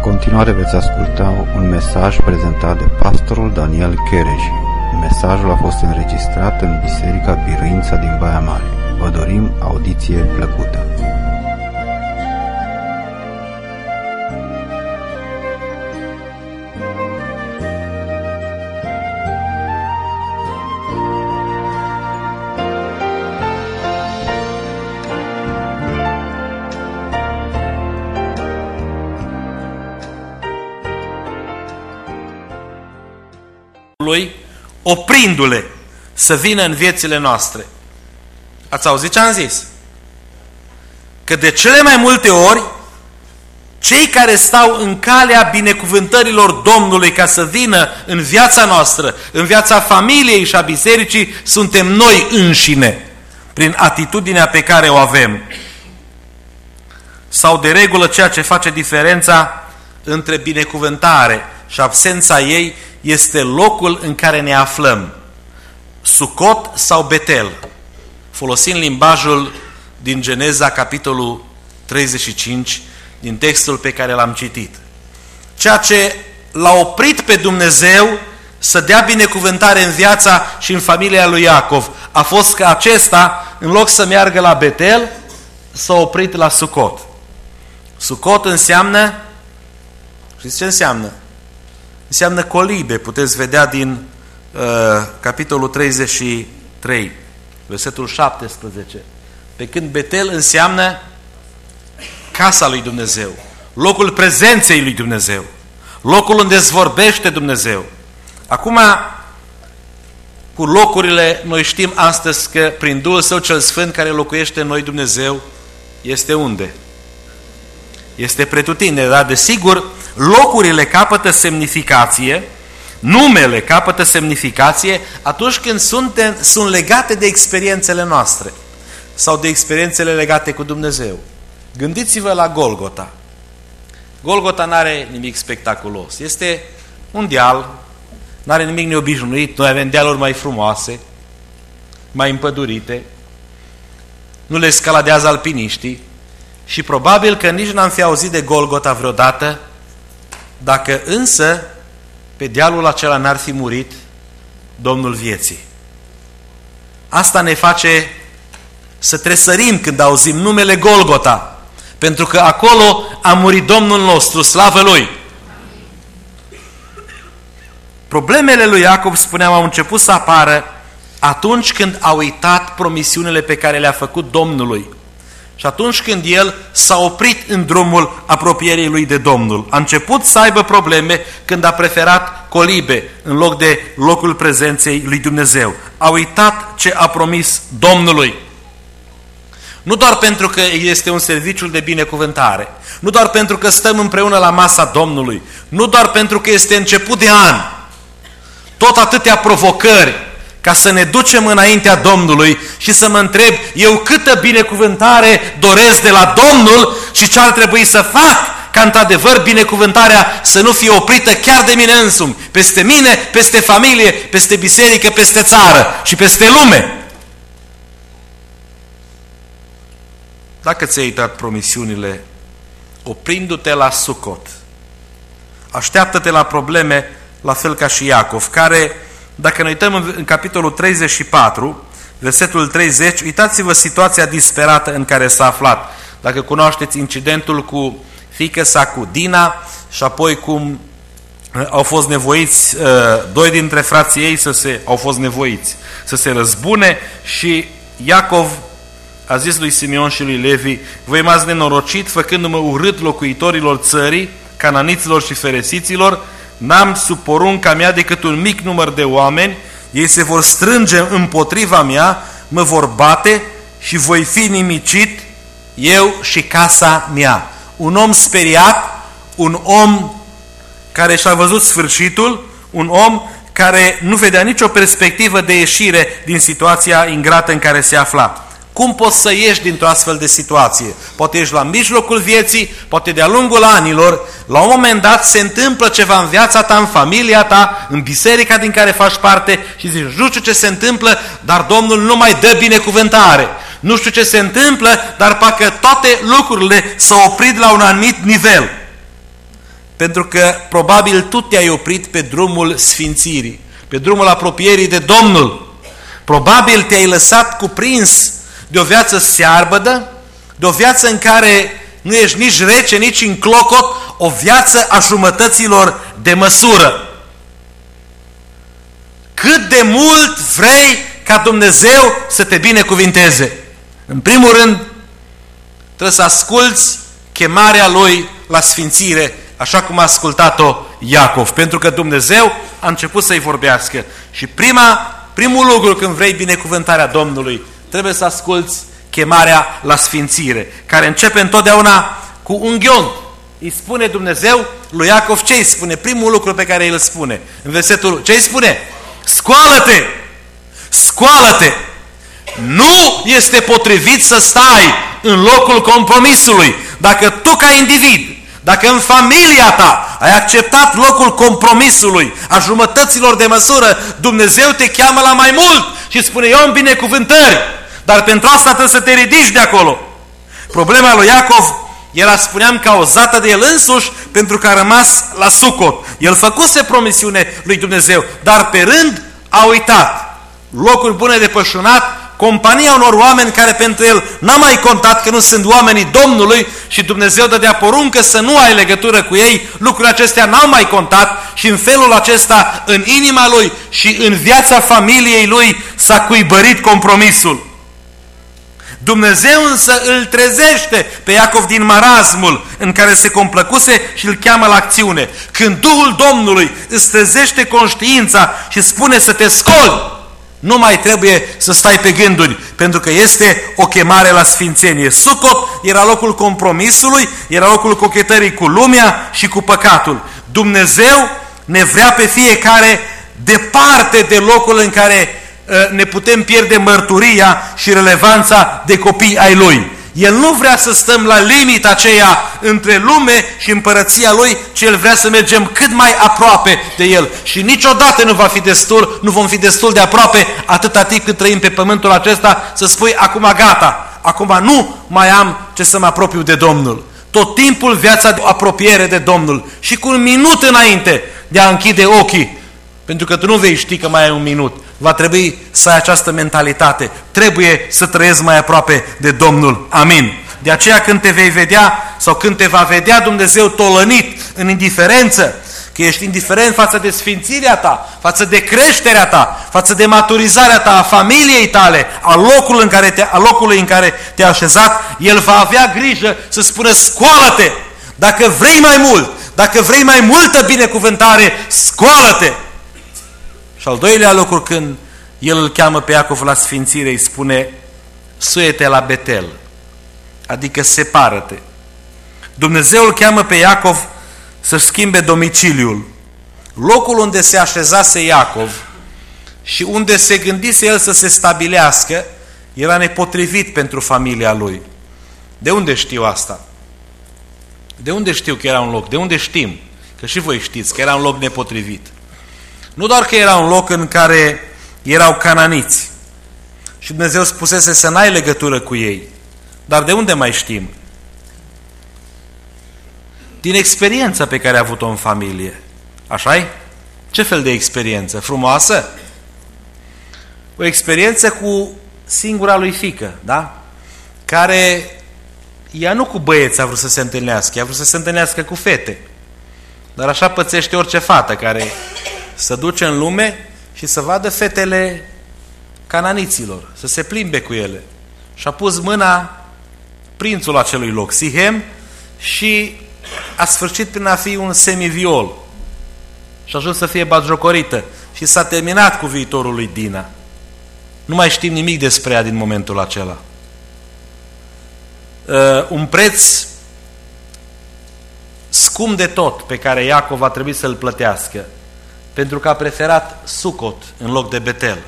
continuare veți asculta un mesaj prezentat de pastorul Daniel Chereji. Mesajul a fost înregistrat în Biserica Biruința din Baia Mare. Vă dorim audiție plăcută. Lui, oprindu-le să vină în viețile noastre. Ați auzit ce am zis? Că de cele mai multe ori, cei care stau în calea binecuvântărilor Domnului ca să vină în viața noastră, în viața familiei și a bisericii, suntem noi înșine, prin atitudinea pe care o avem. Sau de regulă ceea ce face diferența între binecuvântare și absența ei este locul în care ne aflăm, Sucot sau Betel, folosind limbajul din Geneza, capitolul 35, din textul pe care l-am citit. Ceea ce l-a oprit pe Dumnezeu să dea binecuvântare în viața și în familia lui Iacov a fost că acesta, în loc să meargă la Betel, s-a oprit la Sucot. Sucot înseamnă, știți ce înseamnă? Înseamnă colibe, puteți vedea din capitolul 33, versetul 17. Pe când Betel înseamnă casa lui Dumnezeu, locul prezenței lui Dumnezeu, locul unde îți vorbește Dumnezeu. Acum, cu locurile, noi știm astăzi că prin Duhul Său cel Sfânt care locuiește în noi Dumnezeu, este unde? Este pretutindeni, dar desigur, locurile capătă semnificație, numele capătă semnificație atunci când sunt legate de experiențele noastre sau de experiențele legate cu Dumnezeu. Gândiți-vă la Golgota. Golgota n-are nimic spectaculos. Este un deal, n-are nimic neobișnuit. Noi avem dealuri mai frumoase, mai împădurite, nu le scaladează alpiniștii și probabil că nici n-am fi auzit de Golgota vreodată dacă însă pe dealul acela n-ar fi murit Domnul vieții. Asta ne face să tresărim când auzim numele Golgota, pentru că acolo a murit Domnul nostru, slavă Lui. Problemele lui Iacov, spuneam, au început să apară atunci când a uitat promisiunile pe care le-a făcut Domnului. Și atunci când el s-a oprit în drumul apropierii lui de Domnul. A început să aibă probleme când a preferat colibe în loc de locul prezenței lui Dumnezeu. A uitat ce a promis Domnului. Nu doar pentru că este un serviciu de binecuvântare, nu doar pentru că stăm împreună la masa Domnului, nu doar pentru că este început de an, tot atâtea provocări ca să ne ducem înaintea Domnului și să mă întreb eu câtă binecuvântare doresc de la Domnul și ce ar trebui să fac ca într-adevăr binecuvântarea să nu fie oprită chiar de mine însumi, peste mine, peste familie, peste biserică, peste țară și peste lume. Dacă ți-ai uitat promisiunile, oprindu-te la Sucot, așteaptă-te la probleme la fel ca și Iacov, care, dacă ne uităm în capitolul 34, versetul 30, uitați-vă situația disperată în care s-a aflat. Dacă cunoașteți incidentul cu fiică sa, cu Dina, și apoi cum au fost nevoiți, doi dintre frații ei au fost nevoiți să se răzbune și Iacov a zis lui Simeon și lui Levi: voi m-ați nenorocit făcându-mă urât locuitorilor țării, cananiților și feresiților, n-am sub porunca mea decât un mic număr de oameni, ei se vor strânge împotriva mea, mă vor bate și voi fi nimicit, eu și casa mea. Un om speriat, un om care și-a văzut sfârșitul, un om care nu vedea nicio perspectivă de ieșire din situația ingrată în care se afla. Cum poți să ieși dintr-o astfel de situație? Poate ești la mijlocul vieții, poate de-a lungul anilor, la un moment dat se întâmplă ceva în viața ta, în familia ta, în biserica din care faci parte și zici, nu știu ce se întâmplă, dar Domnul nu mai dă binecuvântare. Nu știu ce se întâmplă, dar parcă toate lucrurile s-au oprit la un anumit nivel. Pentru că probabil tu te-ai oprit pe drumul sfințirii, pe drumul apropierii de Domnul. Probabil te-ai lăsat cuprins de o viață searbădă, de o viață în care nu ești nici rece, nici în clocot, o viață a jumătăților de măsură. Cât de mult vrei ca Dumnezeu să te binecuvinteze? În primul rând, trebuie să asculți chemarea Lui la sfințire, așa cum a ascultat-o Iacov, pentru că Dumnezeu a început să-i vorbească. Și primul lucru când vrei binecuvântarea Domnului, trebuie să asculți chemarea la sfințire, care începe întotdeauna cu unghion. Îi spune Dumnezeu lui Iacov ce îi spune? Primul lucru pe care îl spune. În versetul ce îi spune? Scoală-te! Scoală-te! Nu este potrivit să stai în locul compromisului. Dacă tu ca individ, dacă în familia ta ai acceptat locul compromisului, a jumătăților de măsură, Dumnezeu te cheamă la mai mult și spune: eu am binecuvântări, dar pentru asta trebuie să te ridici de acolo. Problema lui Iacov era, spuneam, cauzată de el însuși, pentru că a rămas la Sucot. El făcuse promisiune lui Dumnezeu, dar pe rând a uitat locuri bune de pășunat, compania unor oameni care pentru el n-a mai contat, că nu sunt oamenii Domnului, și Dumnezeu dădea poruncă să nu ai legătură cu ei. Lucrurile acestea n-au mai contat și în felul acesta, în inima lui și în viața familiei lui, s-a cuibărit compromisul. Dumnezeu însă îl trezește pe Iacov din marazmul în care se complăcuse și îl cheamă la acțiune. Când Duhul Domnului îți trezește conștiința și spune să te scoli, nu mai trebuie să stai pe gânduri, pentru că este o chemare la sfințenie. Sucot era locul compromisului, era locul cochetării cu lumea și cu păcatul. Dumnezeu ne vrea pe fiecare departe de locul în care ne putem pierde mărturia și relevanța de copii ai Lui. El nu vrea să stăm la limita aceea între lume și împărăția Lui, ci El vrea să mergem cât mai aproape de El. Și niciodată nu vom fi destul de aproape atâta timp cât trăim pe pământul acesta să spui: acum gata, acum nu mai am ce să mă apropiu de Domnul. Tot timpul viața de apropiere de Domnul și cu un minut înainte de a închide ochii, pentru că tu nu vei ști că mai ai un minut. Va trebui să ai această mentalitate. Trebuie să trăiesc mai aproape de Domnul. Amin. De aceea când te vei vedea sau când te va vedea Dumnezeu tolănit în indiferență, că ești indiferent față de sfințirea ta, față de creșterea ta, față de maturizarea ta, a familiei tale, a locului în care te-a așezat, El va avea grijă să spună: scoală-te! Dacă vrei mai mult, dacă vrei mai multă binecuvântare, scoală-te! Și al doilea lucru, când El îl cheamă pe Iacov la sfințire, îi spune: suie-te la Betel, adică separă-te. Dumnezeu îl cheamă pe Iacov să-și schimbe domiciliul. Locul unde se așezase Iacov și unde se gândise el să se stabilească era nepotrivit pentru familia lui. De unde știu asta? De unde știu că era un loc? De unde știm? Că și voi știți că era un loc nepotrivit. Nu doar că era un loc în care erau cananiți și Dumnezeu spusese să n-ai legătură cu ei, dar de unde mai știm? Din experiența pe care a avut-o în familie. Așa-i? Ce fel de experiență? Frumoasă? O experiență cu singura lui fiică, da? Care ea nu cu băieți a vrut să se întâlnească, ea a vrut să se întâlnească cu fete. Dar așa pățește orice fată care să duce în lume și să vadă fetele cananiților, să se plimbe cu ele. Și a pus mâna prințul acelui loc, Sihem, și a sfârșit prin a fi un semiviol. Și a ajuns să fie batjocorită. Și s-a terminat cu viitorul lui Dina. Nu mai știm nimic despre ea din momentul acela. Un preț scump de tot pe care Iacov a trebuit să-l plătească, pentru că a preferat Sucot în loc de Betel.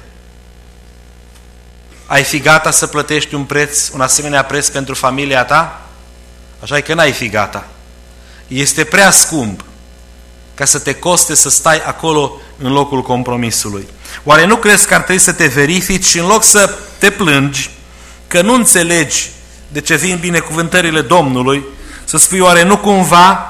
Ai fi gata să plătești un asemenea preț pentru familia ta? Așa că n-ai fi gata. Este prea scump ca să te coste să stai acolo în locul compromisului. Oare nu crezi că ar trebui să te verifici și în loc să te plângi că nu înțelegi de ce vin binecuvântările Domnului, să spui: oare nu cumva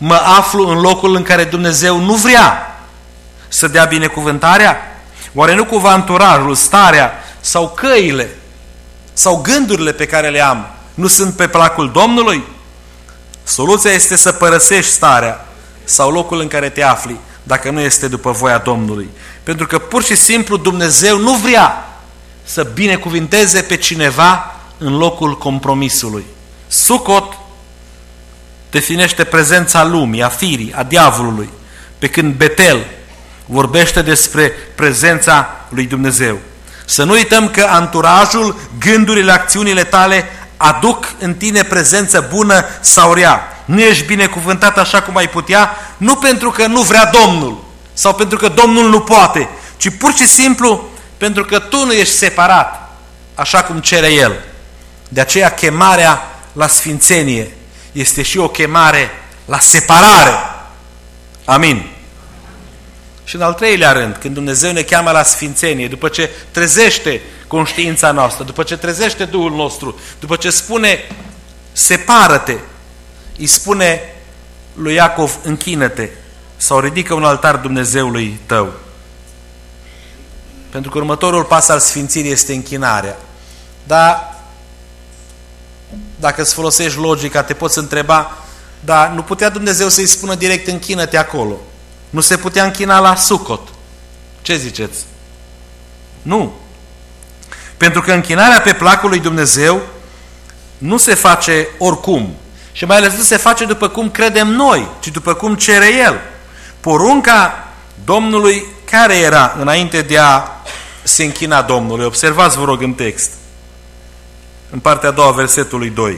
mă aflu în locul în care Dumnezeu nu vrea să dea binecuvântarea? Oare nu cumva anturajul, starea sau căile sau gândurile pe care le am nu sunt pe placul Domnului? Soluția este să părăsești starea sau locul în care te afli, dacă nu este după voia Domnului. Pentru că pur și simplu Dumnezeu nu vrea să binecuvinteze pe cineva în locul compromisului. Sucot definește prezența lumii, a firii, a diavolului, pe când Betel vorbește despre prezența lui Dumnezeu. Să nu uităm că anturajul, gândurile, acțiunile tale aduc în tine prezență bună sau rea. Nu ești binecuvântat așa cum ai putea, nu pentru că nu vrea Domnul sau pentru că Domnul nu poate, ci pur și simplu pentru că tu nu ești separat așa cum cere El. De aceea chemarea la sfințenie este și o chemare la separare. Amin. Și în al treilea rând, când Dumnezeu ne cheamă la sfințenie, după ce trezește conștiința noastră, după ce trezește Duhul nostru, după ce spune separă-te, îi spune lui Iacov închină-te sau ridică un altar Dumnezeului tău. Pentru că următorul pas al sfințirii este închinarea. Dar dacă îți folosești logica, te poți întreba, dar nu putea Dumnezeu să-i spună direct închină-te acolo? Nu se putea închina la Sucot? Ce ziceți? Nu. Pentru că închinarea pe placul lui Dumnezeu nu se face oricum. Și mai ales nu se face după cum credem noi, ci după cum cere El. Porunca Domnului care era înainte de a se închina Domnului? Observați, vă rog, în text. În partea a doua, versetului 2.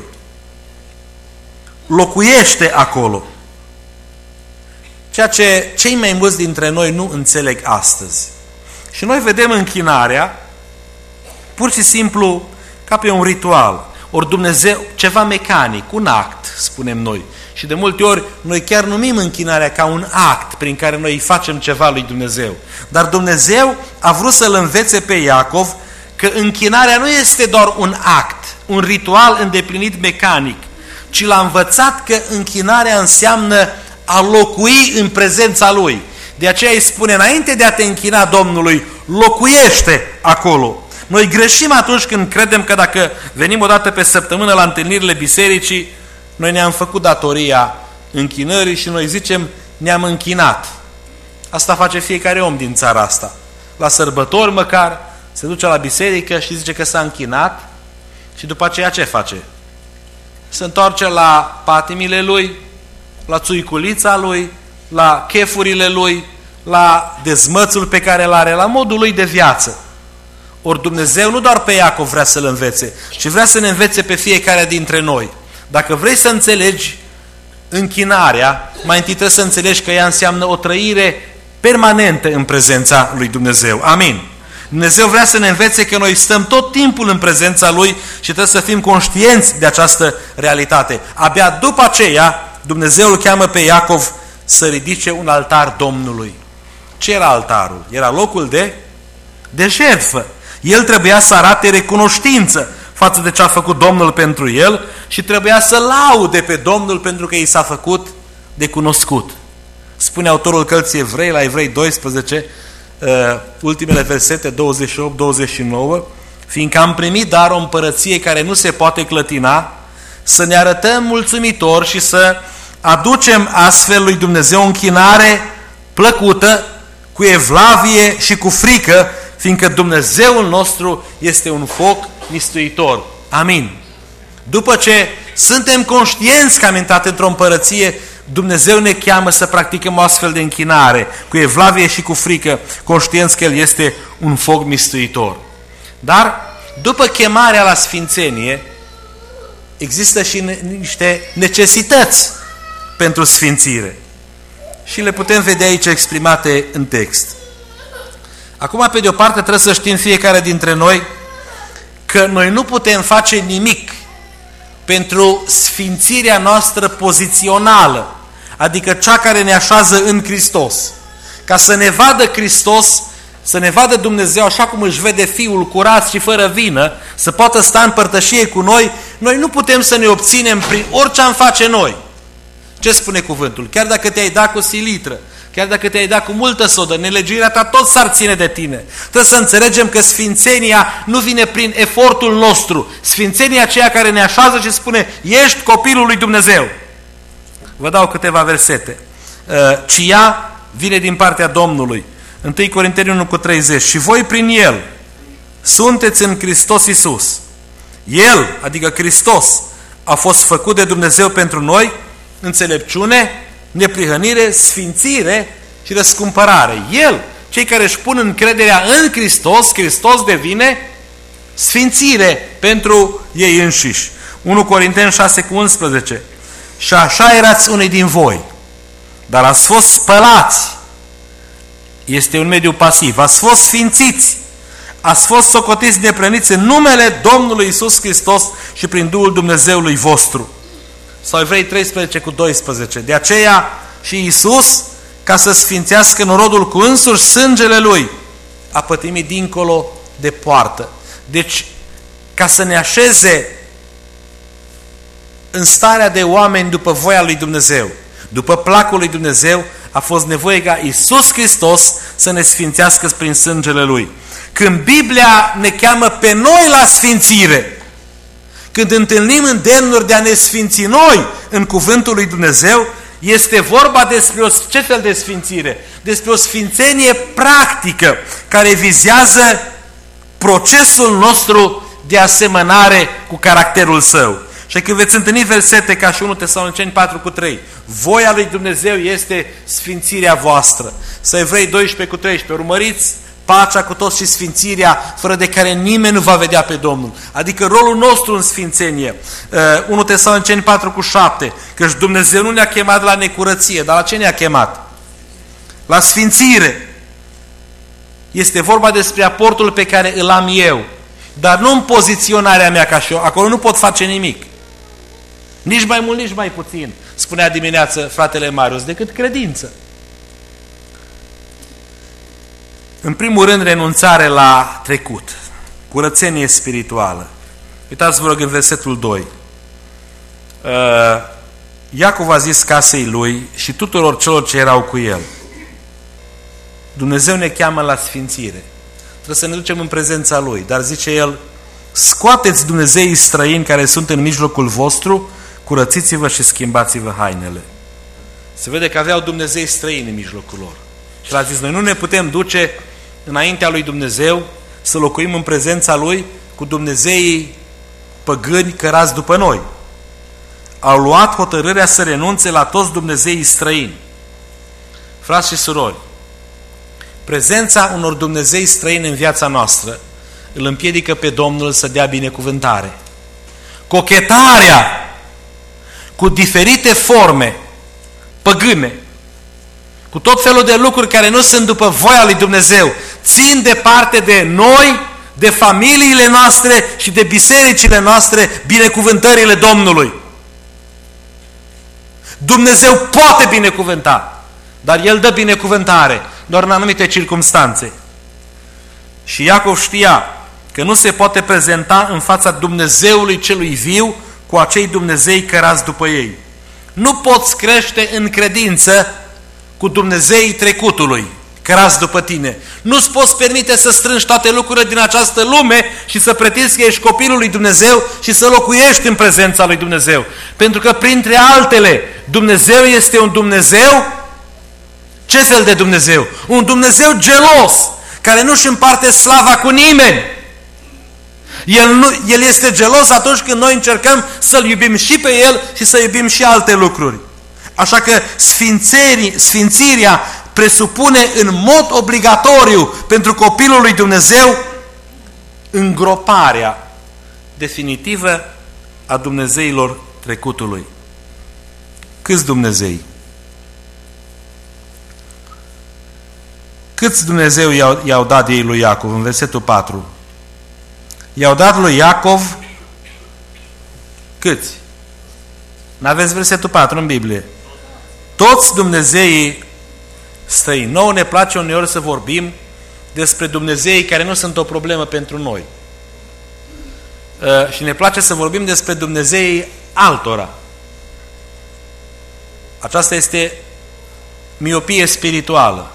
Locuiește acolo. Ceea ce cei mai mulți dintre noi nu înțeleg astăzi. Și noi vedem închinarea pur și simplu ca pe un ritual. Ori Dumnezeu, ceva mecanic, un act, spunem noi. Și de multe ori noi chiar numim închinarea ca un act prin care noi facem ceva lui Dumnezeu. Dar Dumnezeu a vrut să-l învețe pe Iacov că închinarea nu este doar un act, un ritual îndeplinit mecanic, ci l-a învățat că închinarea înseamnă a locui în prezența Lui. De aceea îi spune, înainte de a te închina Domnului, locuiește acolo. Noi greșim atunci când credem că dacă venim o dată pe săptămână la întâlnirile bisericii, noi ne-am făcut datoria închinării și noi zicem, ne-am închinat. Asta face fiecare om din țara asta. La sărbători măcar, se duce la biserică și zice că s-a închinat și după aceea ce face? Se întoarce la patimile lui, la țuiculița lui, la chefurile lui, la dezmățul pe care îl are, la modul lui de viață. Ori Dumnezeu nu doar pe Iacov vrea să-l învețe, ci vrea să ne învețe pe fiecare dintre noi. Dacă vrei să înțelegi închinarea, mai întâi trebuie să înțelegi că ea înseamnă o trăire permanentă în prezența lui Dumnezeu. Amin. Dumnezeu vrea să ne învețe că noi stăm tot timpul în prezența Lui și trebuie să fim conștienți de această realitate. Abia după aceea, Dumnezeu îl cheamă pe Iacov să ridice un altar Domnului. Ce era altarul? Era locul de jertfă. El trebuia să arate recunoștință față de ce a făcut Domnul pentru el și trebuia să laude pe Domnul pentru că i s-a făcut de cunoscut. Spune autorul cărții Evrei, la Evrei 12, ultimele versete 28-29, fiindcă am primit dar o împărăție care nu se poate clătina, să ne arătăm mulțumitori și să aducem astfel lui Dumnezeu închinare plăcută, cu evlavie și cu frică, fiindcă Dumnezeul nostru este un foc mistuitor. Amin. După ce suntem conștienți că am intrat într-o împărăție, Dumnezeu ne cheamă să practicăm o astfel de închinare, cu evlavie și cu frică, conștienți că El este un foc mistuitor. Dar, după chemarea la sfințenie, există și niște necesități pentru sfințire. Și le putem vedea aici exprimate în text. Acum, pe de o parte, trebuie să știm fiecare dintre noi că noi nu putem face nimic pentru sfințirea noastră pozițională, adică cea care ne așează în Hristos. Ca să ne vadă Hristos, să ne vadă Dumnezeu așa cum își vede Fiul curat și fără vină, să poată sta în părtășie cu noi, noi nu putem să ne obținem prin orice am face noi, Ce spune cuvântul? Chiar dacă te-ai dat cu silitră, chiar dacă te-ai dat cu multă sodă, nelegiuirea ta tot s-ar ține de tine. Trebuie să înțelegem că sfințenia nu vine prin efortul nostru. Sfințenia aceea care ne așează și spune, ești copilul lui Dumnezeu. Vă dau câteva versete. Ci ea vine din partea Domnului. 1 Corinteni 1:30. Și voi prin El sunteți în Hristos Iisus. El, adică Hristos, a fost făcut de Dumnezeu pentru noi înțelepciune, neprihănire, sfințire și răscumpărare. El, cei care își pun încrederea în Hristos, Hristos devine sfințire pentru ei înșiși. 1 Corinteni 6:11. Și așa erați unii din voi, dar ați fost spălați. Este un mediu pasiv. Ați fost sfințiți. Ați fost socotiți neprăniți în numele Domnului Iisus Hristos și prin Duhul Dumnezeului vostru. Sau Evrei 13:12. De aceea și Iisus, ca să sfințească norodul cu însuși sângele Lui, a pătimit dincolo de poartă. Deci, ca să ne așeze în starea de oameni după voia lui Dumnezeu, după placul lui Dumnezeu, a fost nevoie ca Iisus Hristos să ne sfințească prin sângele Lui. Când Biblia ne cheamă pe noi la sfințire, când întâlnim îndemnuri de a ne sfinți noi în cuvântul lui Dumnezeu, este vorba despre ce fel de sfințire? Despre o sfințenie practică care vizează procesul nostru de asemănare cu caracterul Său. Și când veți întâlni versete ca și 1 Tesaloniceni 4:3, voia lui Dumnezeu este sfințirea voastră. Sau Evrei 12:13, urmăriți pacea cu toți și sfințirea, fără de care nimeni nu va vedea pe Domnul. Adică rolul nostru în sfințenie. 1 Tesaloniceni 4:7, căci Dumnezeu nu ne-a chemat la necurăție, dar la ce ne-a chemat? La sfințire. Este vorba despre aportul pe care îl am eu, dar nu în poziționarea mea ca și eu. Acolo nu pot face nimic. Nici mai mult, nici mai puțin, spunea dimineață fratele Marius, decât credință. În primul rând, renunțare la trecut, curățenie spirituală. Uitați, vă rog, în versetul 2. Iacov a zis casei lui și tuturor celor ce erau cu el: Dumnezeu ne cheamă la sfințire. Trebuie să ne ducem în prezența Lui. Dar zice el: scoateți dumnezeii străini care sunt în mijlocul vostru, curățiți-vă și schimbați-vă hainele. Se vede că aveau dumnezei străini în mijlocul lor. Și l-a zis: noi nu ne putem duce înaintea lui Dumnezeu să locuim în prezența Lui cu dumnezeii păgâni cărați după noi. Au luat hotărârea să renunțe la toți dumnezeii străini. Frați și surori, prezența unor dumnezei străini în viața noastră îl împiedică pe Domnul să dea binecuvântare. Cochetarea cu diferite forme păgâne, cu tot felul de lucruri care nu sunt după voia lui Dumnezeu, țin departe de noi, de familiile noastre și de bisericile noastre binecuvântările Domnului. Dumnezeu poate binecuvânta, dar El dă binecuvântare doar în anumite circumstanțe. Și Iacov știa că nu se poate prezenta în fața Dumnezeului celui viu cu acei dumnezei cărați după ei. Nu poți crește în credință cu dumnezeii trecutului cărați după tine. Nu-ți poți permite să strângi toate lucrurile din această lume și să pretinzi că ești copilul lui Dumnezeu și să locuiești în prezența lui Dumnezeu. Pentru că, printre altele, Dumnezeu este un Dumnezeu. Ce fel de Dumnezeu? Un Dumnezeu gelos, care nu-și împarte slava cu nimeni. El este gelos atunci când noi încercăm să-L iubim și pe El și să iubim și alte lucruri. Așa că sfințirea presupune în mod obligatoriu pentru copilul lui Dumnezeu îngroparea definitivă a dumnezeilor trecutului. Câți Dumnezei? Câți Dumnezeu i-au dat ei lui Iacov? În versetul 4. I-au dat lui Iacov câți? N-aveți versetul 4 în Biblie? Toți dumnezeii străini. Nouă ne place uneori să vorbim despre dumnezeii care nu sunt o problemă pentru noi. Și ne place să vorbim despre dumnezeii altora. Aceasta este miopie spirituală.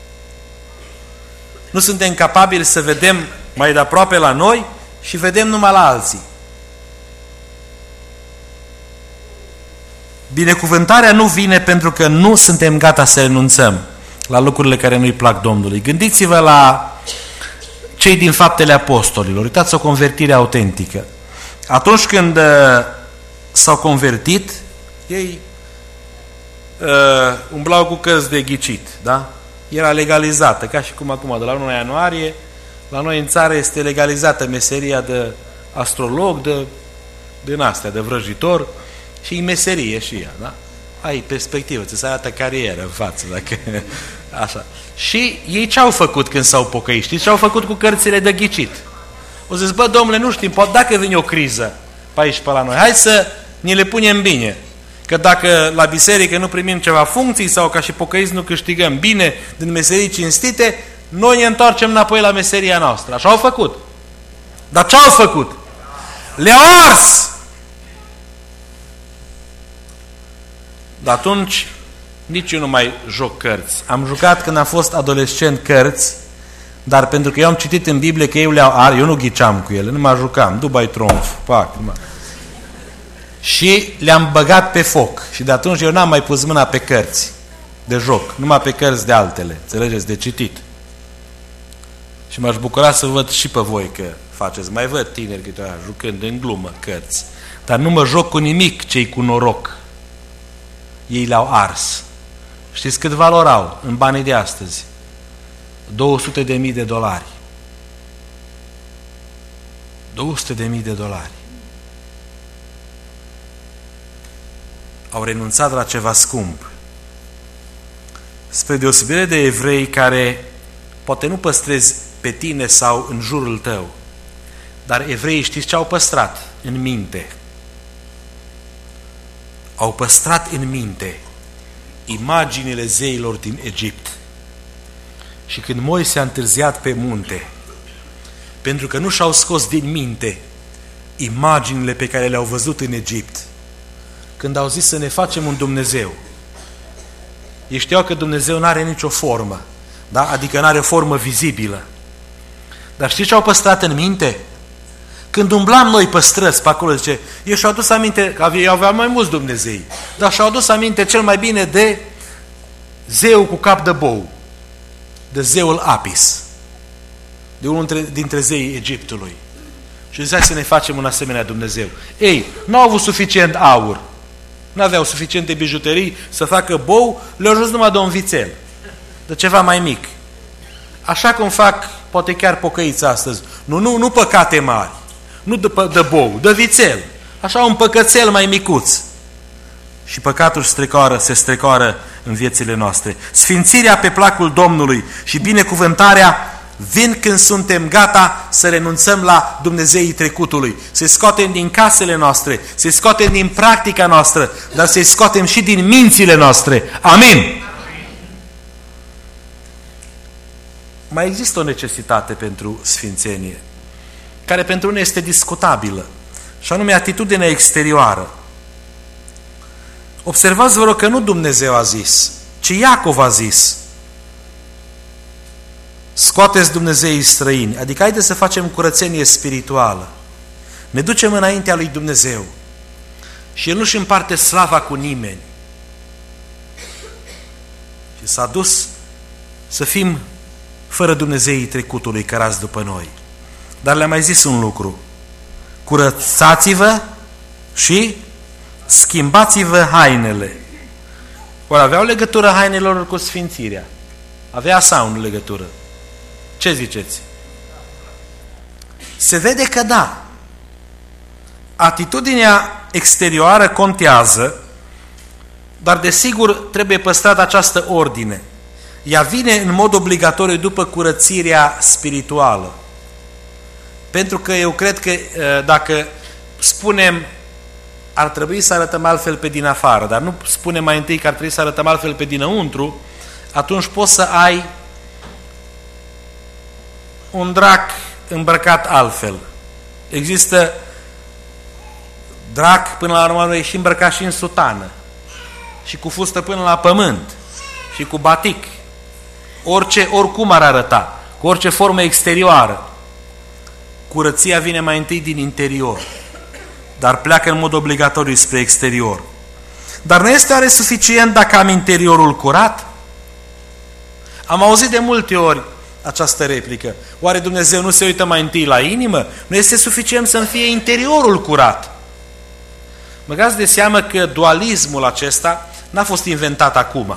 Nu suntem capabili să vedem mai de aproape la noi și vedem numai la alții. Binecuvântarea nu vine pentru că nu suntem gata să renunțăm la lucrurile care nu-i plac Domnului. Gândiți-vă la cei din Faptele Apostolilor. Uitați o convertire autentică. Atunci când s-au convertit, ei umblau cu cărți de ghicit, da? Era legalizată, ca și cum acum, de la 1 ianuarie, la noi în țară este legalizată meseria de astrolog, din astea, de vrăjitor, și e meserie și ea, da? Ai perspectivă, ți se arată carieră în față, dacă așa. Și ei ce-au făcut când s-au pocăit? Știți ce-au făcut cu cărțile de ghicit? O zis, bă, domnule, nu știm, poate dacă vine o criză pe aici, pe la noi, hai să ne le punem bine. Că dacă la biserică nu primim ceva funcții sau ca și pocăiți nu câștigăm bine din meserii cinstite, noi ne întoarcem înapoi la meseria noastră. Așa au făcut. Dar ce au făcut? Le-au ars! Dar atunci nici eu nu mai joc cărți. Am jucat când am fost adolescent cărți, dar pentru că eu am citit în Biblie că ei le-au ars, eu nu ghiceam cu ele, nu mă jucam, Dubai Trumf, pac, și le-am băgat pe foc. Și de atunci eu n-am mai pus mâna pe cărți de joc, numai pe cărți de altele, înțelegeți, de citit. Și m-aș bucura să văd și pe voi că faceți. Mai văd tineri câteodată jucând în glumă cărți. Dar nu mă joc cu nimic cei cu noroc. Ei le-au ars. Știți cât valorau în banii de astăzi? $200.000. $200.000. Au renunțat la ceva scump. Spre deosebire de evrei care poate nu păstrezi pe tine sau în jurul tău, dar evreii știți ce au păstrat în minte? Au păstrat în minte imaginile zeilor din Egipt. Și când Moise a întârziat pe munte, pentru că nu și-au scos din minte imaginile pe care le-au văzut în Egipt, când au zis să ne facem un Dumnezeu, ei știau că Dumnezeu nu are nicio formă, da? Adică nu are o formă vizibilă. Dar știți ce au păstrat în minte? Când umblam noi pe străzi, pe acolo, zice, eu și-au adus aminte, că eu aveam mai mulți Dumnezei, dar și-au adus aminte cel mai bine de zeul cu cap de bou, de zeul Apis, de unul dintre zeii Egiptului. Și zicea să ne facem un asemenea Dumnezeu. Ei, nu au avut suficient aur, nu aveau suficiente bijuterii să facă bou, le-au ajuns numai de un vițel, de ceva mai mic. Așa cum fac, poate chiar pocăiți astăzi. Nu păcate mari, nu de bou, de vițel. Așa un păcățel mai micuț. Și păcatul se strecoară în viețile noastre. Sfințirea pe placul Domnului și binecuvântarea vin când suntem gata să renunțăm la Dumnezeii trecutului, să-i scoatem din casele noastre, să-i scoatem din practica noastră, dar să-i scoatem și din mințile noastre. Amin! Mai există o necesitate pentru sfințenie, care pentru noi este discutabilă, și anume atitudinea exterioară. Observați, vă rog, că nu Dumnezeu a zis, ci Iacov a zis: scoateți Dumnezeii străini, adică haideți să facem curățenie spirituală. Ne ducem înaintea lui Dumnezeu și El nu-și împarte slava cu nimeni. Și s-a dus să fim fără Dumnezeii trecutului cărați după noi. Dar le-am mai zis un lucru: curățați-vă și schimbați-vă hainele. Ori aveau legătură hainelor cu sfințirea? Avea sau nu legătură? Ce ziceți? Se vede că da. Atitudinea exterioară contează, dar desigur trebuie păstrată această ordine. Ea vine în mod obligatoriu după curățirea spirituală. Pentru că eu cred că dacă spunem ar trebui să arătăm altfel pe din afară, dar nu spunem mai întâi că ar trebui să arătăm altfel pe dinăuntru, atunci poți să ai un drac îmbrăcat altfel. Există drac, până la urmă, e și îmbrăcat și în sutană. și cu fustă până la pământ și cu batic, oricum ar arăta, cu orice formă exterioară, curăția vine mai întâi din interior, dar pleacă în mod obligatoriu spre exterior. Dar nu este oare suficient dacă am interiorul curat? Am auzit de multe ori această replică. Oare Dumnezeu nu se uită mai întâi la inimă? Nu este suficient să-mi fie interiorul curat? Băgați de seamă că dualismul acesta n-a fost inventat acum.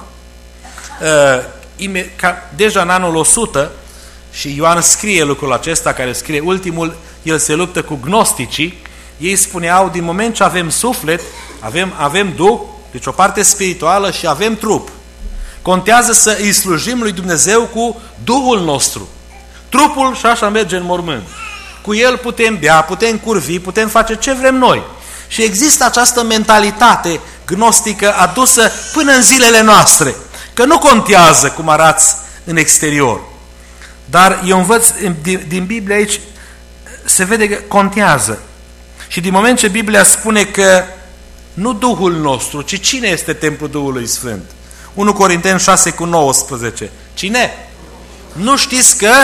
Deja în anul 100, și Ioan scrie lucrul acesta, care scrie ultimul, el se luptă cu gnosticii, ei spuneau, din moment ce avem suflet, avem Duh, deci o parte spirituală și avem trup. Contează să îi slujim lui Dumnezeu cu Duhul nostru. Trupul și așa merge în mormânt. Cu el putem bea, putem curvi, putem face ce vrem noi. Și există această mentalitate gnostică adusă până în zilele noastre, că nu contează cum arăți în exterior. Dar eu învăț din Biblie aici, se vede că contează. Și din moment ce Biblia spune că nu Duhul nostru, ci cine este templul Duhului Sfânt? 1 Corinteni 6:19. Cine? Nu știți că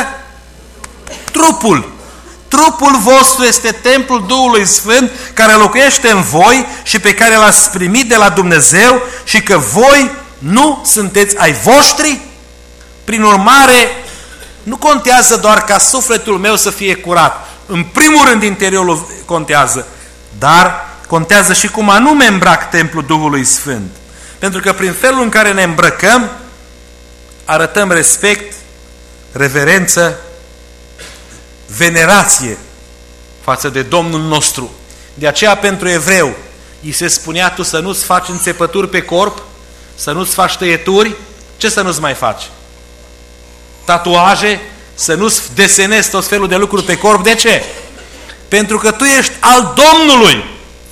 trupul vostru este templul Duhului Sfânt care locuiește în voi și pe care l-ați primit de la Dumnezeu și că voi nu sunteți ai voștri? Prin urmare, nu contează doar ca sufletul meu să fie curat. În primul rând interiorul contează, dar contează și cum anume îmbrac templul Duhului Sfânt. Pentru că prin felul în care ne îmbrăcăm, arătăm respect, reverență, venerație față de Domnul nostru. De aceea pentru evreu îi se spunea, tu să nu-ți faci înțepături pe corp, să nu-ți faci tăieturi, ce să nu-ți mai faci? Tatuaje, să nu-ți desenezi tot felul de lucruri pe corp. De ce? Pentru că tu ești al Domnului.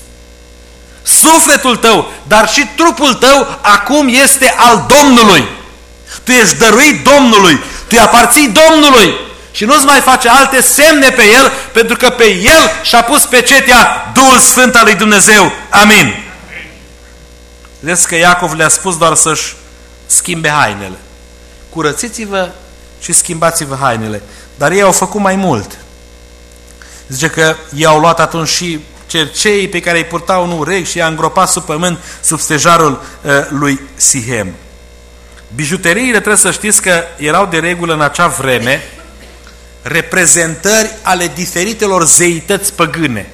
Sufletul tău, dar și trupul tău acum este al Domnului. Tu ești dăruit Domnului, tu îi aparții Domnului și nu-ți mai face alte semne pe el, pentru că pe el și-a pus pecetea Duhul Sfânt al lui Dumnezeu. Amin. Vedeți că Iacov le-a spus doar să-și schimbe hainele. Curățiți-vă și schimbați-vă hainele. Dar ei au făcut mai mult. Zice că ei au luat atunci și cerceii pe care îi purtau în urechi și i-a îngropat sub pământ, sub stejarul lui Sihem. Bijuteriile, trebuie să știți că erau de regulă în acea vreme reprezentări ale diferitelor zeități păgâne.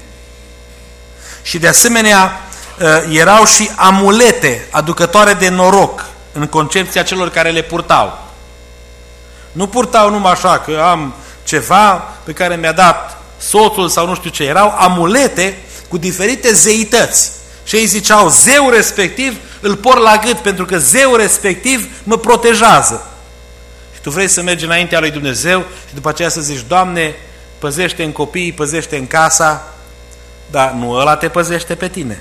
Și de asemenea erau și amulete aducătoare de noroc în concepția celor care le purtau. Nu purtau numai așa că am ceva pe care mi-a dat soțul sau nu știu ce. Erau amulete cu diferite zeități. Și ei ziceau, zeul respectiv îl port la gât pentru că zeul respectiv mă protejează. Și tu vrei să mergi înaintea lui Dumnezeu și după aceea să zici, Doamne, păzește în copiii, păzește în casa, dar nu ăla te păzește pe tine.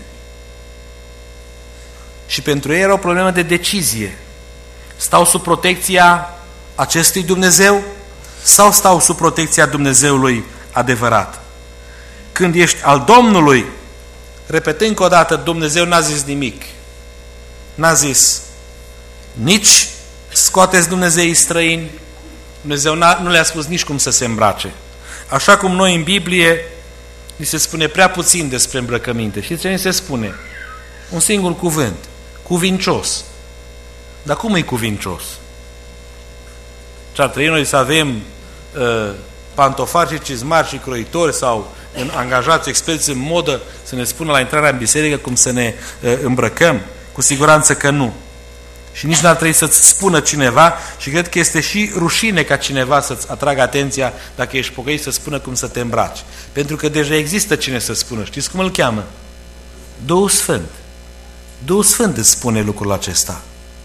Și pentru ei era o problemă de decizie. Stau sub protecția acestui Dumnezeu sau stau sub protecția Dumnezeului adevărat? Când ești al Domnului, repet încă o dată, Dumnezeu n-a zis nimic. N-a zis nici scoateți Dumnezeii străini, Dumnezeu nu le-a spus nici cum să se îmbrace. Așa cum noi în Biblie ni se spune prea puțin despre îmbrăcăminte. Știți ce ni se spune? Un singur cuvânt, cuvincios. Dar cum e cuvincios? Ce ar trebui noi să avem pantofari și cizmari și croitori sau angajați experți în modă să ne spună la intrarea în biserică cum să ne îmbrăcăm? Cu siguranță că nu. Și nici n-ar trebui să-ți spună cineva și cred că este și rușine ca cineva să-ți atragă atenția dacă ești pocăit să spună cum să te îmbraci. Pentru că deja există cine să spună. Știți cum îl cheamă? Duhul Sfânt. Duhul Sfânt îți spune lucrul acesta.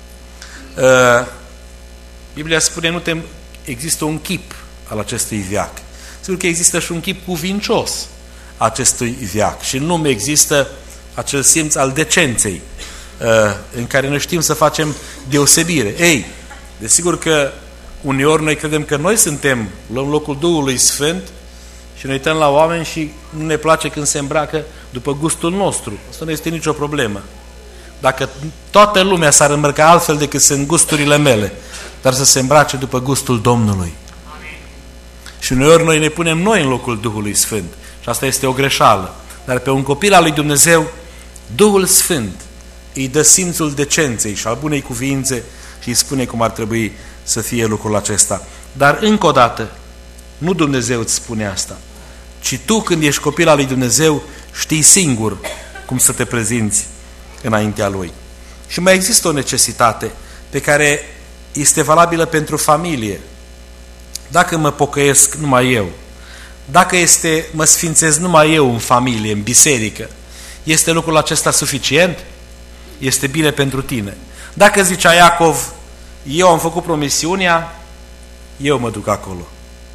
Biblia spune, există un chip al acestui veac. Sigur că există și un chip cuvincios acestui veac și în lume există acel simț al decenței în care noi știm să facem deosebire. Ei, desigur că uneori noi credem că noi luăm locul Duhului Sfânt și ne uităm la oameni și nu ne place când se îmbracă după gustul nostru. Asta nu este nicio problemă. dacă toată lumea s-ar îmbrăca altfel decât sunt gusturile mele, dar să se îmbrace după gustul Domnului. Amin. Și uneori noi ne punem noi în locul Duhului Sfânt. Și asta este o greșeală. Dar pe un copil al lui Dumnezeu, Duhul Sfânt îi dă simțul decenței și al bunei cuviințe și îi spune cum ar trebui să fie lucrul acesta. Dar încă o dată, nu Dumnezeu îți spune asta, ci tu, când ești copil al lui Dumnezeu, știi singur cum să te prezinți înaintea Lui. Și mai există o necesitate pe care este valabilă pentru familie. Dacă mă pocăiesc numai eu, dacă mă sfințez numai eu în familie, în biserică, este lucrul acesta suficient? Este bine pentru tine. Dacă zicea Iacov, eu am făcut promisiunea, eu mă duc acolo.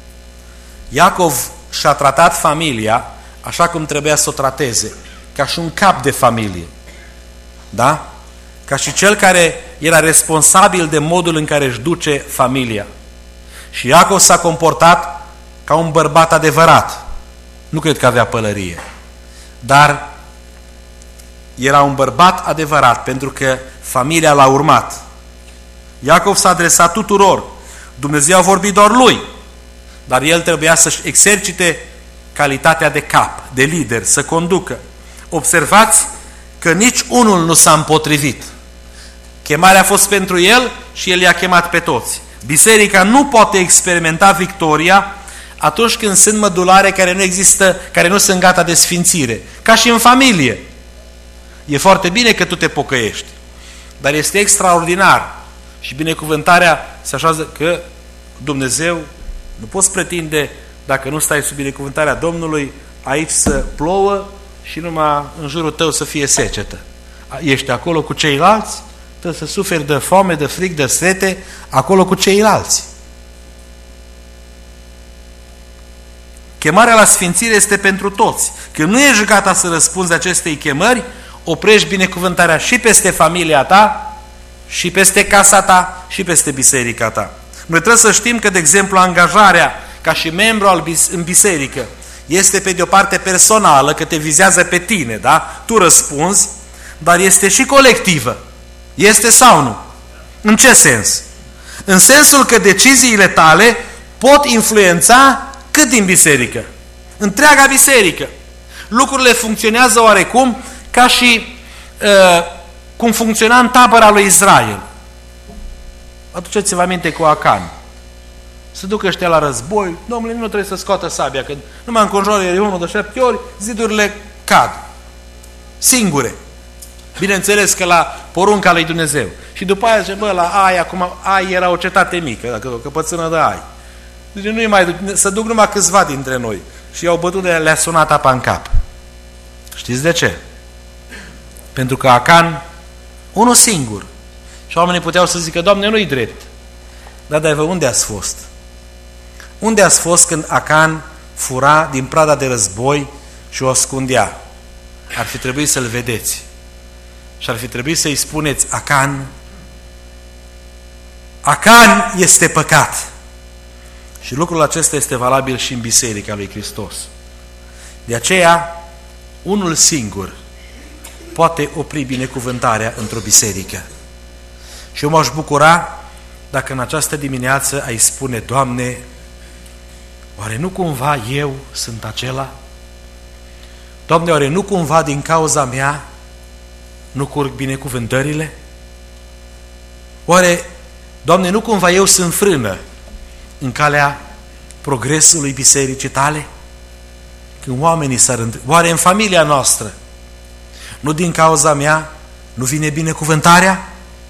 Iacov și-a tratat familia așa cum trebuia să o trateze, ca și un cap de familie. Da? Ca și cel care era responsabil de modul în care își duce familia. Și Iacov s-a comportat ca un bărbat adevărat. Nu cred că avea pălărie. Dar era un bărbat adevărat, pentru că familia l-a urmat. Iacov s-a adresat tuturor. Dumnezeu a vorbit doar lui. Dar el trebuia să-și exercite calitatea de cap, de lider, să conducă. Observați că nici unul nu s-a împotrivit. Chemarea a fost pentru el și el i-a chemat pe toți. Biserica nu poate experimenta victoria atunci când sunt mădulare care nu există, care nu sunt gata de sfințire. Ca și în familie. E foarte bine că tu te pocăiești, dar este extraordinar și binecuvântarea se așează că Dumnezeu, nu poți pretinde, dacă nu stai sub binecuvântarea Domnului, aici să plouă și numai în jurul tău să fie secetă. Ești acolo cu ceilalți, trebuie să suferi de foame, de frig, de sete, acolo cu ceilalți. Chemarea la sfințire este pentru toți. Când nu ești gata să răspunzi acestei chemări, oprești binecuvântarea și peste familia ta, și peste casa ta, și peste biserica ta. Noi trebuie să știm că, de exemplu, angajarea ca și membru în biserică este pe de o parte personală, că te vizează pe tine, da? Tu răspunzi, dar este și colectivă. Este sau nu? În ce sens? În sensul că deciziile tale pot influența cât din biserică? Întreaga biserică. Lucrurile funcționează oarecum ca și cum funcționa în tabăra lui Israel. Aduceți-vă aminte cu Acan. Se duc ăștia la război, domnule, nu trebuie să scoată sabia, că numai înconjoară unul de 7 ori, zidurile cad. Singure. Bineînțeles că la porunca lui Dumnezeu. Și după aia zice, bă, la Ai, acum Ai era o cetate mică, dacă o căpățână de Ai. Deci nu-i mai, să duc numai câțiva dintre noi. Și i-au bătut le-a sunat apa în cap. Știți de ce? Pentru că Acan, unul singur. Și oamenii puteau să zică, Doamne, nu-i drept. Dar unde ați fost? Unde ați fost când Acan fura din prada de război și o ascundea? Ar fi trebuit să-l vedeți. Și ar fi trebuit să-i spuneți, Acan este păcat. Și lucrul acesta este valabil și în Biserica lui Hristos. De aceea, unul singur poate opri binecuvântarea într-o biserică. Și eu m-aș bucura dacă în această dimineață ai spune, Doamne, oare nu cumva eu sunt acela? Doamne, oare nu cumva din cauza mea nu curg binecuvântările? Oare, Doamne, nu cumva eu sunt frână în calea progresului bisericii tale? Când oamenii s-ar întreba, oare în familia noastră nu din cauza mea nu vine binecuvântarea?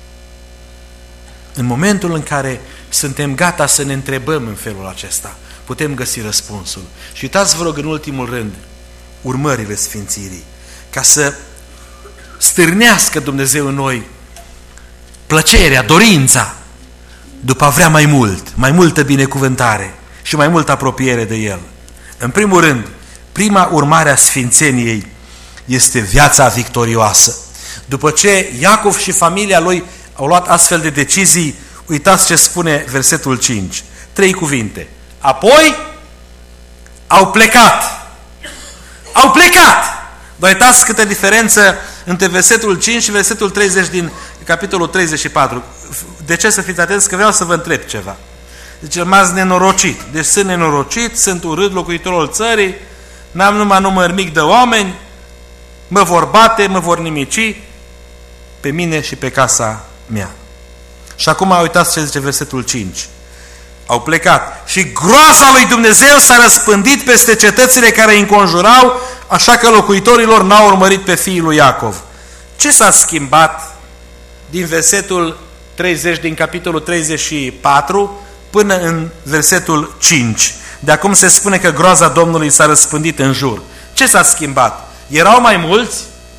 În momentul în care suntem gata să ne întrebăm în felul acesta, putem găsi răspunsul. Și uitați, vă rog, în ultimul rând, urmările sfințirii, ca să stârnească Dumnezeu în noi plăcerea, dorința, după a vrea mai mult, mai multă binecuvântare și mai multă apropiere de El. În primul rând, prima urmare a sfințeniei este viața victorioasă. După ce Iacov și familia lui au luat astfel de decizii, uitați ce spune versetul 5. 3 cuvinte. Apoi au plecat. Au plecat! Dar uitați câtă diferență între versetul 5 și versetul 30 din capitolul 34. De ce să fiți atenți? Că vreau să vă întreb ceva. Deci m-ați nenorocit. Deci sunt nenorocit, sunt urât, locuitorul țării, n-am numai număr mic de oameni, mă vor bate, mă vor nimici pe mine și pe casa mea. Și acum uitați ce zice versetul 5. Au plecat și groaza lui Dumnezeu s-a răspândit peste cetățile care îi înconjurau, așa că locuitorilor n-au urmărit pe fiii lui Iacov. Ce s-a schimbat din versetul 30 din capitolul 34 până în versetul 5? De acum se spune că groaza Domnului s-a răspândit în jur. Ce s-a schimbat? Erau mai mulți?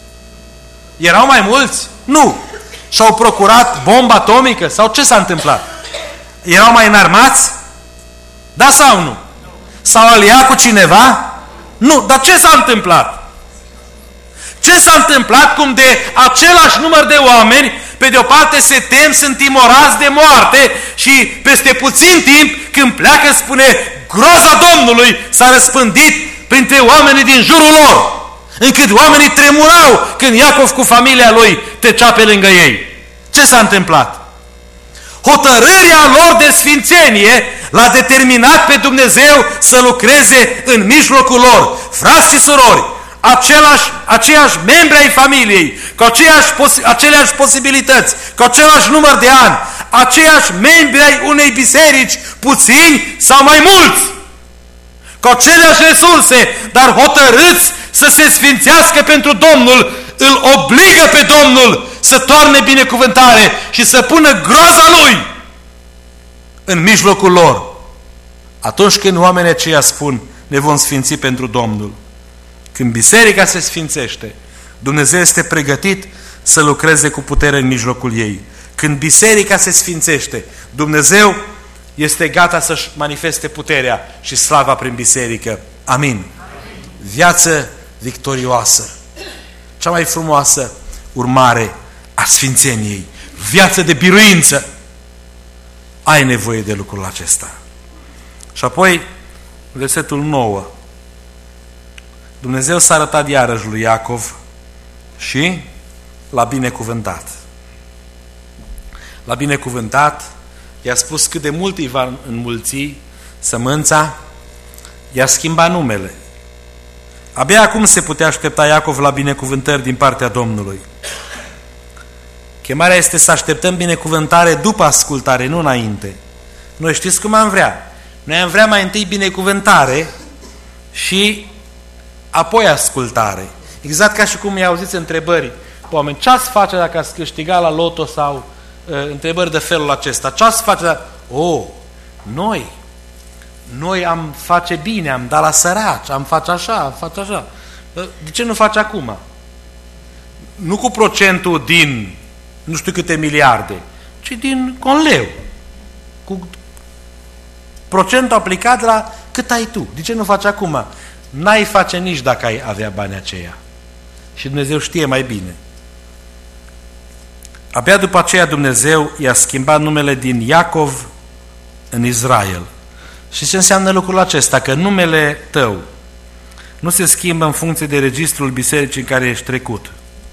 Erau mai mulți? Nu! Și-au procurat bombă atomică? Sau ce s-a întâmplat? Erau mai înarmați? Da sau nu? S-au aliat cu cineva? Nu. Dar ce s-a întâmplat? Ce s-a întâmplat cum de același număr de oameni, pe de o parte se tem, sunt timorați de moarte și peste puțin timp, când pleacă, spune, groaza Domnului s-a răspândit printre oamenii din jurul lor, încât oamenii tremurau când Iacov cu familia lui trecea pe lângă ei. Ce s-a întâmplat? Hotărârea lor de sfințenie l-a determinat pe Dumnezeu să lucreze în mijlocul lor. Frați și surori, aceiași membri ai familiei, cu aceleași posibilități, cu același număr de ani, aceiași membri ai unei biserici, puțini sau mai mulți, cu aceleași resurse, dar hotărâți să se sfințească pentru Domnul, îl obligă pe Domnul să toarne binecuvântare și să pună groaza Lui în mijlocul lor. Atunci când oamenii aceia spun, ne vom sfinți pentru Domnul, când biserica se sfințește, Dumnezeu este pregătit să lucreze cu putere în mijlocul ei. Când biserica se sfințește, Dumnezeu este gata să-și manifeste puterea și slava prin biserică. Amin. Viață victorioasă. Cea mai frumoasă urmare a sfințeniei. Viață de biruință. Ai nevoie de lucrul acesta. Și apoi, versetul 9. Dumnezeu s-a arătat iarăși lui Iacov și l-a binecuvântat. L-a binecuvântat, i-a spus cât de mult îi va înmulți sămânța, i-a schimbat numele. Abia acum se putea aștepta Iacov la binecuvântări din partea Domnului. Chemarea este să așteptăm binecuvântare după ascultare, nu înainte. Noi știți cum am vrea? Noi am vrea mai întâi binecuvântare și apoi ascultare. Exact ca și cum i-au zis întrebări oameni, ce ați face dacă ați câștiga la loto sau întrebări de felul acesta? Ce ați face dacă... Noi am face bine, am dat la săraci, am face așa, am face așa. De ce nu faci acum? Nu cu procentul din nu știu câte miliarde, ci din conleu. Cu procentul aplicat la cât ai tu. De ce nu faci acum? N-ai face nici dacă ai avea banii aceia. Și Dumnezeu știe mai bine. Abia după aceea Dumnezeu i-a schimbat numele din Iacov în Israel. Și ce înseamnă lucrul acesta? Că numele tău nu se schimbă în funcție de registrul bisericii în care ești trecut.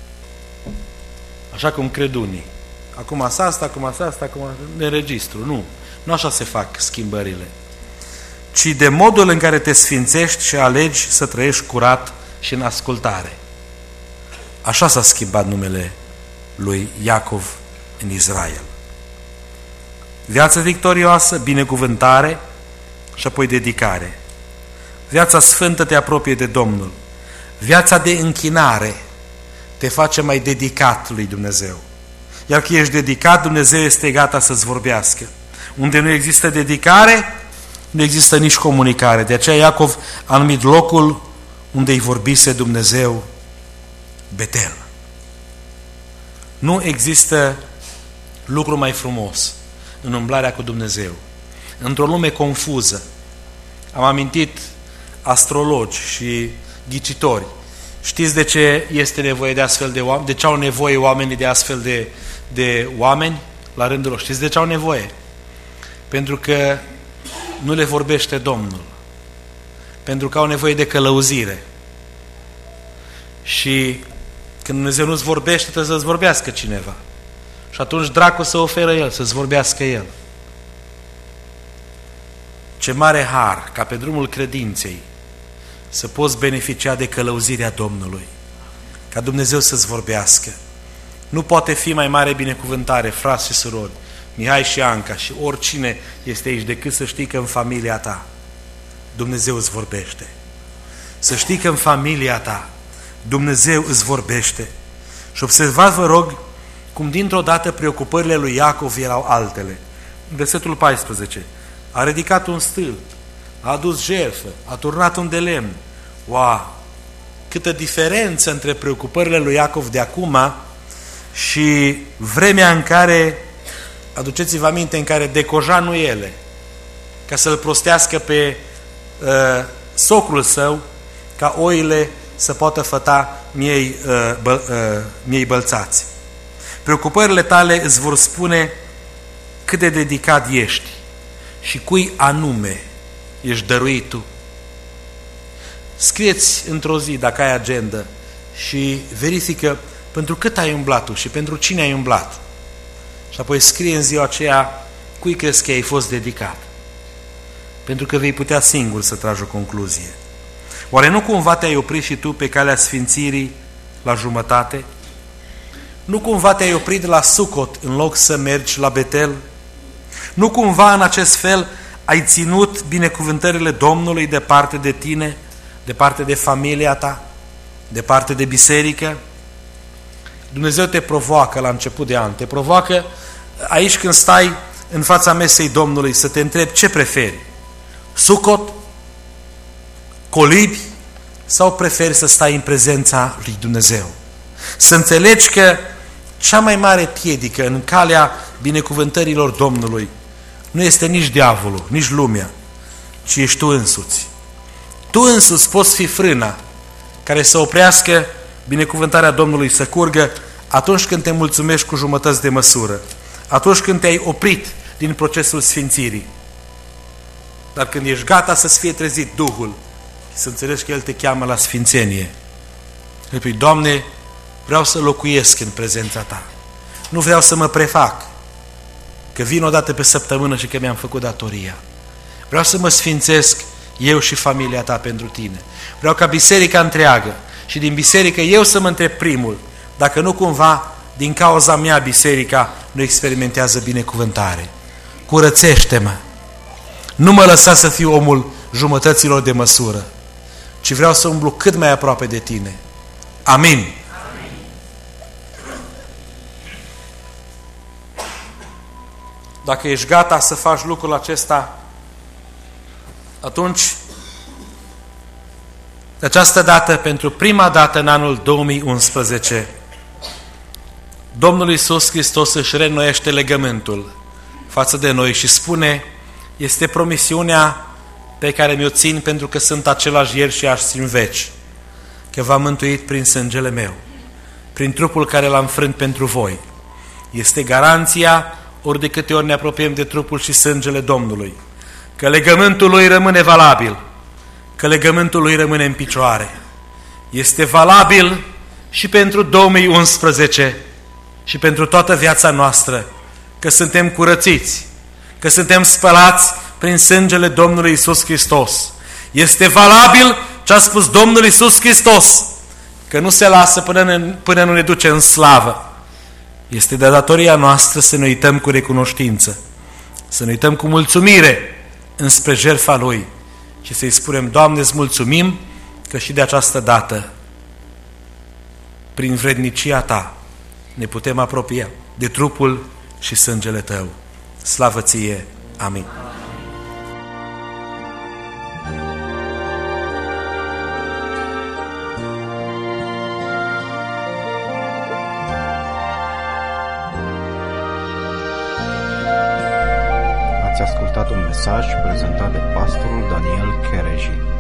Așa cum cred unii. Acum asta, acum asta, acum de registru. Nu. Nu așa se fac schimbările. Ci de modul în care te sfințești și alegi să trăiești curat și în ascultare. Așa s-a schimbat numele lui Iacov în Israel. Viață victorioasă, binecuvântare și apoi dedicare. Viața sfântă te apropie de Domnul. Viața de închinare te face mai dedicat lui Dumnezeu. Iar că ești dedicat, Dumnezeu este gata să-ți vorbească. Unde nu există dedicare, nu există nici comunicare. De aceea Iacov a numit locul unde îi vorbise Dumnezeu Betel. Nu există lucru mai frumos în umblarea cu Dumnezeu. Într-o lume confuză. Am amintit astrologi și ghicitori. Știți de ce este nevoie de astfel de oameni? De ce au nevoie oamenii de astfel de oameni la rândul lor? Știți de ce au nevoie? Pentru că nu le vorbește Domnul. Pentru că au nevoie de călăuzire. Și când Dumnezeu nu-ți vorbește, trebuie să-ți vorbească cineva. Și atunci dracul să oferă El, să-ți vorbească El. Ce mare har ca pe drumul credinței să poți beneficia de călăuzirea Domnului. Ca Dumnezeu să-ți vorbească. Nu poate fi mai mare binecuvântare, frați și surori, Mihai și Anca și oricine este aici, decât să știi că în familia ta Dumnezeu îți vorbește. Să știi că în familia ta Dumnezeu îți vorbește. Și observați, vă rog, cum dintr-o dată preocupările lui Iacov erau altele. În versetul 14, a ridicat un stâlp, a adus jertfă, a turnat un de lemn. Wow! Câtă diferență între preocupările lui Iacov de acum și vremea în care, aduceți-vă aminte, în care decoja nuiele ca să-l prostească pe socrul său, ca oile să poată făta miei bălțați. Preocupările tale îți vor spune cât de dedicat ești și cui anume ești dăruit tu. Scrieți într-o zi, dacă ai agenda, și verifică pentru cât ai umblat tu și pentru cine ai umblat. Și apoi scrie în ziua aceea cui crezi că ai fost dedicat. Pentru că vei putea singur să tragi o concluzie. Oare nu cumva te-ai oprit și tu pe calea sfințirii la jumătate? Nu cumva te-ai oprit la Sucot în loc să mergi la Betel? Nu cumva în acest fel ai ținut binecuvântările Domnului departe de tine, departe de familia ta, departe de biserică? Dumnezeu te provoacă la început de an, te provoacă aici când stai în fața mesei Domnului să te întrebi ce preferi, Sucot, colibi sau preferi să stai în prezența lui Dumnezeu? Să înțelegi că cea mai mare piedică în calea binecuvântărilor Domnului nu este nici diavolul, nici lumea, ci ești tu însuți. Tu însuți poți fi frâna care să oprească binecuvântarea Domnului să curgă atunci când te mulțumești cu jumătăți de măsură, atunci când te-ai oprit din procesul sfințirii. Dar când ești gata să-ți fie trezit Duhul, să înțelegi că El te cheamă la sfințenie. Îi spui, Doamne, vreau să locuiesc în prezența Ta. Nu vreau să mă prefac că vin o dată pe săptămână și că mi-am făcut datoria. Vreau să mă sfințesc eu și familia Ta pentru Tine. Vreau ca biserica întreagă și din biserică eu să mă întreb primul, dacă nu cumva din cauza mea biserica nu experimentează binecuvântare. Curățește-mă! Nu mă lăsa să fiu omul jumătăților de măsură, ci vreau să umblu cât mai aproape de Tine. Amin. Amin. Dacă ești gata să faci lucrul acesta, atunci, de această dată, pentru prima dată în anul 2011, Domnul Iisus Hristos își reînnoiește legământul față de noi și spune, este promisiunea pe care mi-o țin pentru că sunt același ieri și azi în veci, că v-am mântuit prin sângele meu, prin trupul care l-am frânt pentru voi. Este garanția ori de câte ori ne apropiem de trupul și sângele Domnului, că legământul Lui rămâne valabil, că legământul Lui rămâne în picioare. Este valabil și pentru 2011 și pentru toată viața noastră, că suntem curățiți, că suntem spălați prin sângele Domnului Iisus Hristos. Este valabil ce a spus Domnul Iisus Hristos, că nu se lasă până nu ne duce în slavă. Este de datoria noastră să ne uităm cu recunoștință, să ne uităm cu mulțumire înspre jertfa Lui și să-i spunem, Doamne, îți mulțumim că și de această dată, prin vrednicia Ta, ne putem apropia de trupul și sângele Tău. Slavă Ție! Amin. Ați ascultat un mesaj prezentat de pastorul Daniel Chereji.